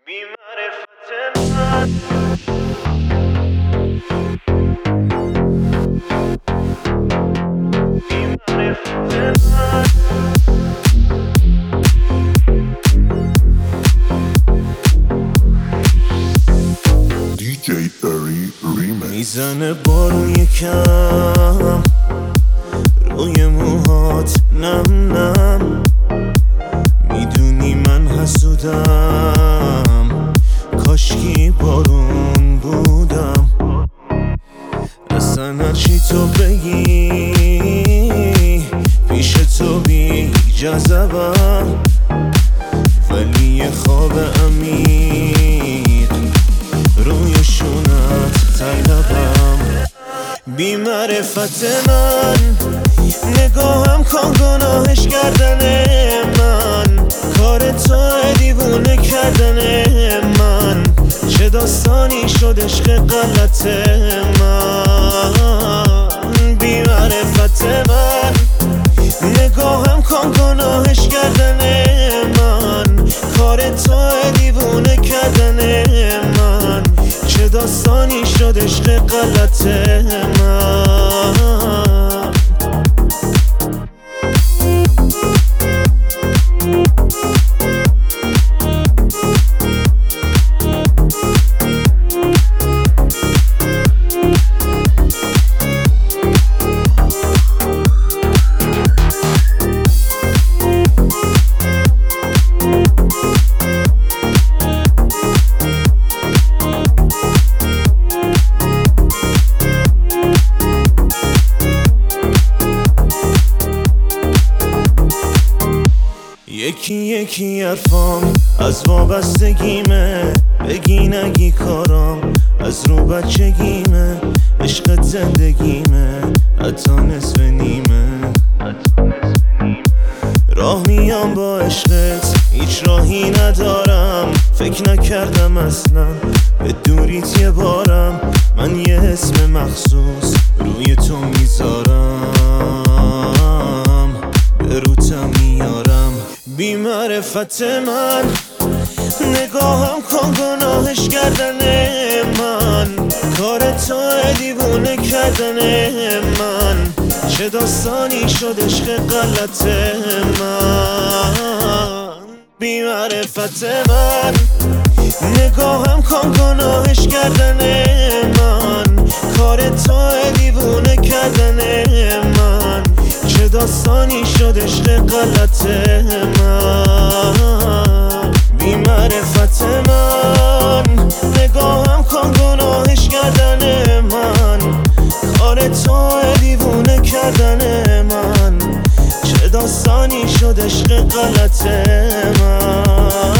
بی معرفت من بی معرفت من DJ Berry Remix. میزنه بارون یکم روی موهات نم نم، میدونی من حسودم، کاشکی بارون بودم. اصلا هرچی تو بگی پیش تو بی جذبم، ولی یه خواب عمیق روی شونت طلبم. بی معرفت من نگاهم کن گناهش کردن من، کار تو دیوونه کردن من، چه داستانی شد عشق غلط من. بی معرفت من نگاهم کن گناهش کردن من، کار تو دیوونه کردن من، چه داستانی شد عشق غلط من. یکی یکی حرفام از وابستگیمه، بگی نگی کارام از رو بچگیمه، عشق زندگیمه حتی نصف نیمه. راه میام با عشقت هیچ راهی ندارم، فکر نکردم اصلا به دوریت یه بارم، من یه اسم مخصوص روی تو میذارم، به روتم میارم. بی معرفت من نگاهم کن گناهش کردن من، کار تو دیوونه کردن من، چه داستانی شد عشق غلط من. بی معرفت من نگاهم کن گناهش کردن من، کار تو دیوونه کردن من، چه داستانی شد عشق غلط من. بی معرفت من نگاهم کن گناهش کردن من، کار تو دیوونه کردن من، چه داستانی شد عشق غلط من.